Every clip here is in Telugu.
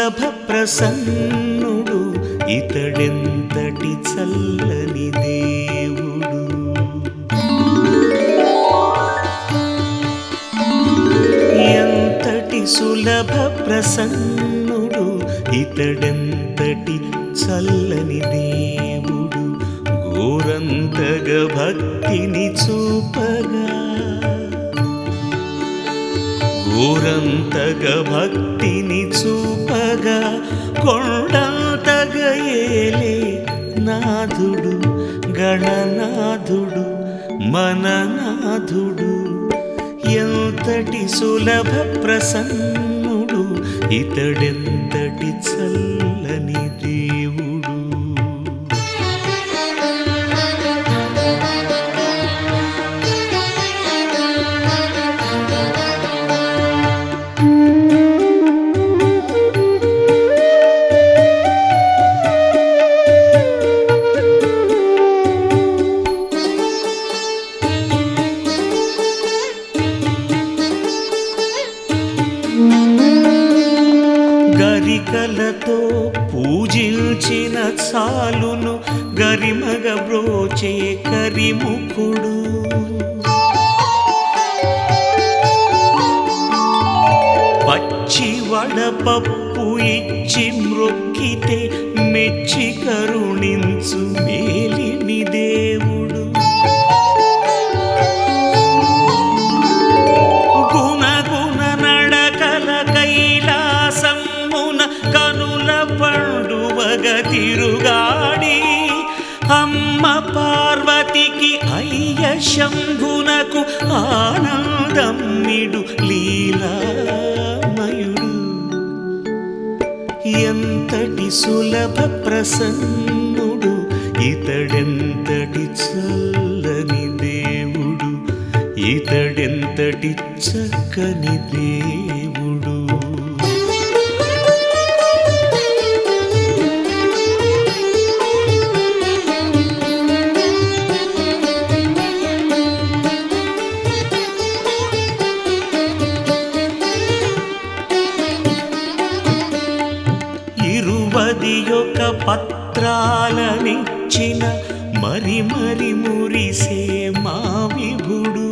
సులభ ప్రసన్నుడు ఇతడెంతటి చల్లని దేవుడు. ఎంతటి సులభ ప్రసన్నుడు ఇతడెంతటి చల్లని దేవుడు. ఘోరంతగా భక్తిని చూపగా, ఘోరంతగా భక్తిని చూపగా, కొండంతగా ఏలే నాథుడు, గణనాథుడు, మననాథుడు. ఎంతటి సులభ ప్రసన్నుడు ఇతడెంతటి చల్లని దేవుడు. గరికలతో పూజించిన చాలును గరిమగ బ్రోచే కరిముఖుడు. పచ్చి వడపప్పు ఇచ్చి మ్రొక్కితే మెచ్చి కరుణించు మేలిమి దేవుడు. గుణగుణ నడకల కైలాసమున కనుల పండువగ తిరుగాడి, అమ్మ పార్వతికి అయ్య శంభునకు ఆనందమ్మిడు లీలామయుడు. ఎంతటి సులభ ప్రసన్నుడు ఇతడెంతటి చల్లని దేవుడు, ఇతడెంతటి చక్కని దేవుడు. ఒక పత్రాలనిచ్చిన మరి మరి మురిసే మా విభుడు.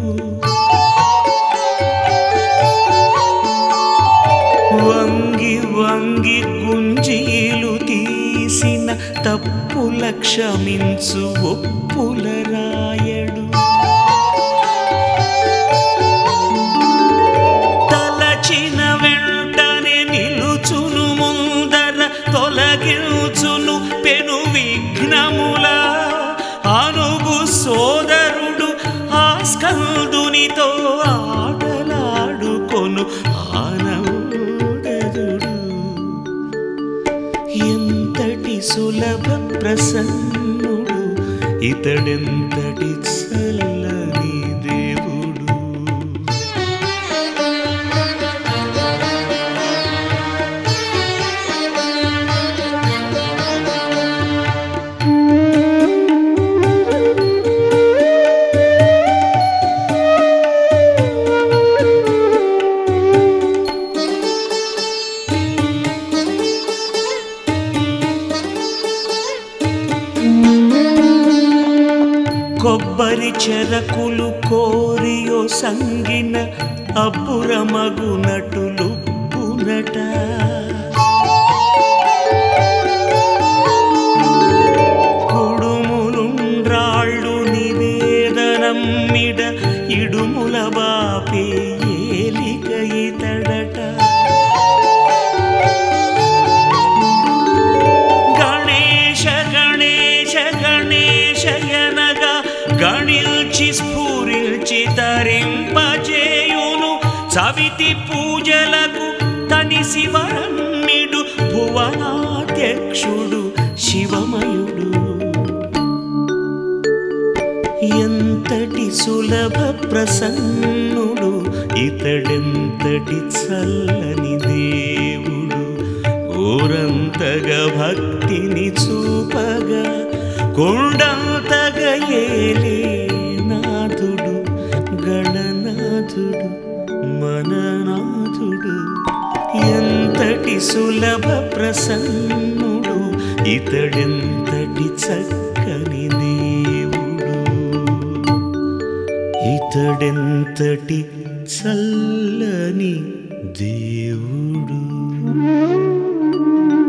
వంగి వంగి గుంజీలు తీసిన తప్పుల క్షమించు ఒప్పుల రాయడు. తలచిన వెంటనే నిలుచును ముందర, తొలగించును పెను విఘ్నముల. అనుగు సోదరుడు ఆ స్కందునితో ఆటలాడుకొను ఆనందదుడు. ఎంతటి సులభ ప్రసన్నుడు ఇతడెంతటి చల్లని దేవుడు. కొబ్బరి చెరకులు కోరియో సంగిన అబ్బురమగునటులు పునట. కుడుములుండ్రాళ్ళు నివేదనమ్మిడ ఇడుముల బాపే ఏలిక ఇతడట. గణేశ గణేశ గణేశయనగా గణిల్చి స్ఫురిల్చి తరింపజేయును. చవితి పూజలకు తనిసి వరమ్మిడు భువనాధ్యక్షుడు శివమయుడు. ఎంతటి సులభ ప్రసన్నుడు ఇతడెంతటి చల్లని దేవుడు. ఘోరంతగా భక్తిని చూపగా, కొండంతగా ఏలే నాథుడు, గణనాథుడు, మననాథుడు. ఎంతటి సులభ ప్రసన్నుడు, ఇతడెంతటి చక్కని దేవుడు, ఇతడెంతటి చల్లని దేవుడు.